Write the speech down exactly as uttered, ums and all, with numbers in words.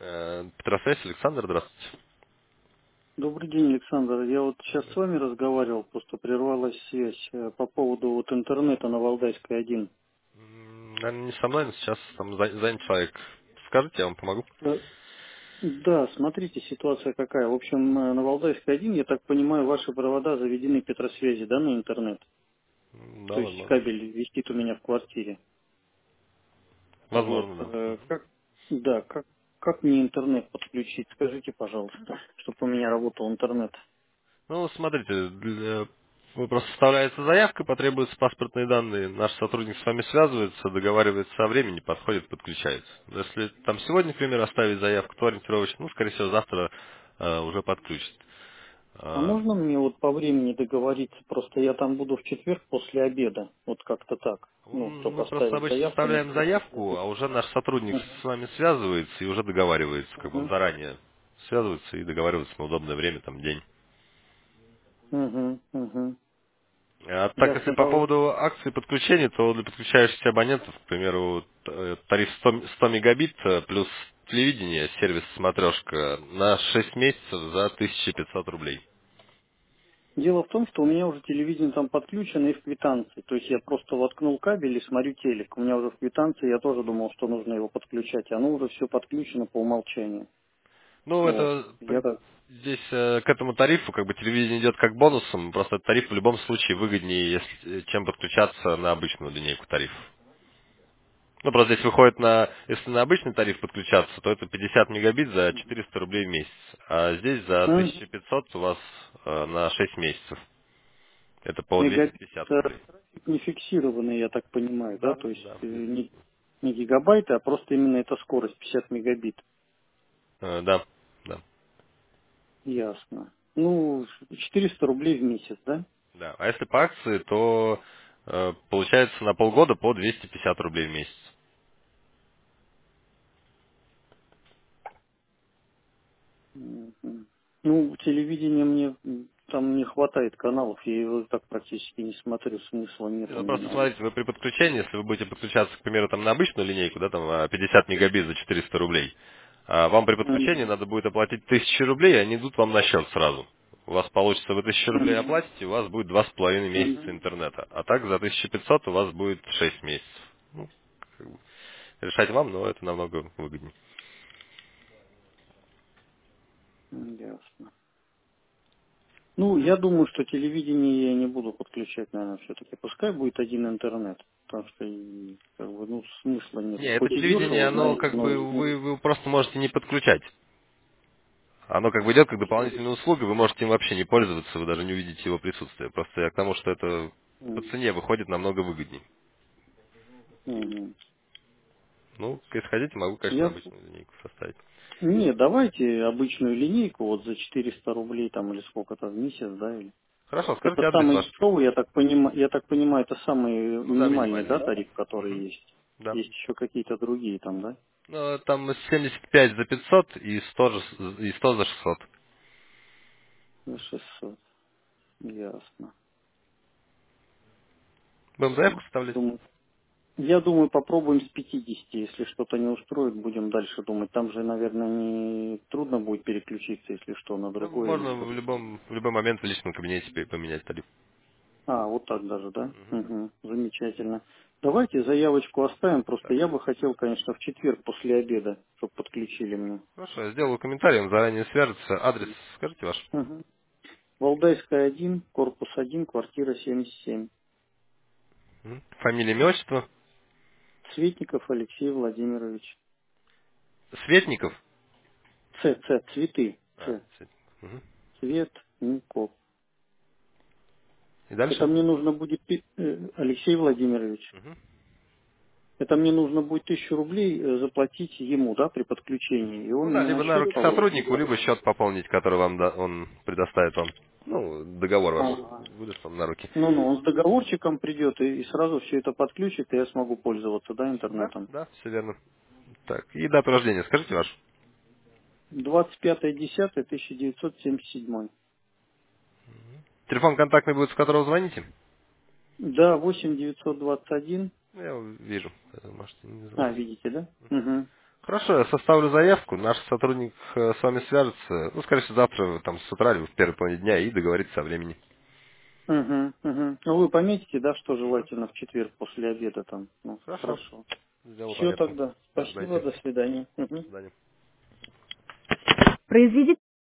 Э, Петросвязь, Александр, здравствуйте. Добрый день, Александр. Я вот сейчас с вами разговаривал, просто прервалась связь э, по поводу вот интернета на Валдайской один. М, Наверное, не со мной, но сейчас там за- занят человек. Скажите, я вам помогу. Э, Да, смотрите, ситуация какая. В общем, э, на Валдайской один, я так понимаю, ваши провода заведены к Петросвязи, да, на интернет? М, Да, То есть возможно. кабель висит у меня в квартире. Вот. Возможно, да. э, Как, да, как, как мне интернет подключить? Скажите, пожалуйста, чтобы у меня работал интернет. Ну, смотрите, для- вы просто составляется заявка, потребуются паспортные данные, наш сотрудник с вами связывается, договаривается о времени, подходит, подключается. Если там сегодня, к примеру, оставить заявку, то ориентировочно, ну, скорее всего, завтра э, уже подключит. А А, можно мне вот по времени договориться? Просто я там буду в четверг после обеда. Вот как-то так. Ну, м, чтобы Мы просто оставить обычно заявку на составляем четверг. заявку, а уже наш сотрудник Мгм. с вами связывается и уже договаривается, как бы он Мгм. заранее связывается и договаривается на удобное время, там, день. Мгм. Мгм. А так, если Ясно. по Да. поводу акции подключения, то для подключающихся абонентов, к примеру, т- э, тариф сто, сто мегабит э, плюс телевидение, сервис смотрешка на шесть месяцев за тысяча пятьсот рублей. Дело в том, что у меня уже телевидение там подключено и в квитанции. То есть я просто воткнул кабель и смотрю телек. У меня уже в квитанции, я тоже думал, что нужно его подключать. Оно уже все подключено по умолчанию. Ну, Вот. это Я п- так. здесь э, к этому тарифу, как бы телевидение идет как бонусом, просто этот тариф в любом случае выгоднее, если, э, чем подключаться на обычную линейку тарифов. Ну, просто здесь выходит на, если на обычный тариф подключаться, то это пятьдесят мегабит за четыреста рублей в месяц. А здесь за Мгм. тысяча пятьсот у вас э, на шесть месяцев. Это по двести Мегабит пятьдесят э, рублей. трафик не фиксированный, я так понимаю, да? Да, То есть да. э, не, не гигабайты, а просто именно эта скорость пятьдесят мегабит. Э, да, да, Ясно. Ну, четыреста рублей в месяц, да? да. А если по акции, то э, получается на полгода по двести пятьдесят рублей в месяц. Мгм. Ну, телевидение мне м, там не хватает каналов, я его так практически не смотрю, смысла нет у Ну, меня, просто наверное. смотрите, вы при подключении, если вы будете подключаться, к примеру, там на обычную линейку, да, там а, пятьдесят мегабит за четыреста рублей, а вам при подключении Мгм. надо будет оплатить тысячу рублей, и они идут вам на счет сразу. У вас получится, вы тысячу рублей Мгм. оплатите, у вас будет два с половиной месяца Мгм. интернета. А так за тысячу пятьсот у вас будет шесть месяцев. Ну, как бы, решать вам, но это намного выгоднее. М, Ясно. Ну, я думаю, что телевидение я не буду подключать, наверное, все-таки. Пускай будет один интернет, потому что и, как бы, ну, смысла нет. Не, это Хоть и телевидение, дешево, оно знаете, как бы но... вы, вы просто можете не подключать. Оно как бы идет как дополнительная услуга, вы можете им вообще не пользоваться, вы даже не увидите его присутствие. Просто я к тому, что это по М, цене выходит намного выгоднее. мгм. Ну, если хотите, могу, конечно, Я... обычную линейку составить. Не, давайте обычную линейку вот за четыреста рублей там или сколько-то в месяц, да, или... Хорошо, Это скажите адрес самый ваш. дешевый, я так понимаю, я так понимаю, это самый Ну да, минимальный, да, минимальный. тариф, который Мгм. есть. Да. Есть еще какие-то другие там, да? Ну, там семьдесят пять за пятьсот и сто, же с- и сто за шестьсот. За шестьсот. Ясно. Будем заявку составлять? Думаю, я думаю, попробуем с пятидесяти. Если что-то не устроит, будем дальше думать. Там же, наверное, не трудно будет переключиться, если что, на Да, другое или можно что. в любом, в любой момент в личном кабинете пе- поменять тариф. А, вот так даже, да? Мгм. Угу, замечательно. Давайте заявочку оставим. Просто Так. я бы хотел, конечно, в четверг после обеда, чтобы подключили мне. Хорошо, я сделаю комментарий, он заранее свяжется. Адрес скажите ваш. Угу. Валдайская один, корпус один, квартира семьдесят семь. Мгм. Фамилия, имя, отчество. Цветников Алексей Владимирович. Светников. Ц, Ц, цветы. А, Ц, Свет- мгм. Цветников. И Это дальше? мне нужно будет, пи- э, Алексей Владимирович, Мгм. это мне нужно будет тысячу рублей э, заплатить ему, да, при подключении. И он Ну да, мне на либо на счет руки положит. сотруднику, либо счет пополнить, который вам да- он предоставит вам. Ну, договор ваш Ага. выдаст вам на руки. Ну-ну, он с договорчиком придет и, и сразу все это подключит, и я смогу пользоваться, да, Да, интернетом. да, все верно. Так, и дату рождения, скажите ваш. двадцать пятое десятое тысяча девятьсот семьдесят семь. Телефон контактный будет, с которого звоните? Да, восемь девятьсот двадцать один. Ну, я вижу, э, можете не А, называть. видите, да? Угу. Хорошо, я составлю заявку, наш сотрудник э, с вами свяжется, ну, скорее всего, завтра, там, с утра или в первой половине дня, и договорится о времени. Угу, угу. Ну, вы пометите, да, что желательно в четверг после обеда там. Ну, Хорошо, хорошо. сделаю Все пометку. тогда. Спасибо, Ожидайте. до свидания. Мгм. До свидания. Произведите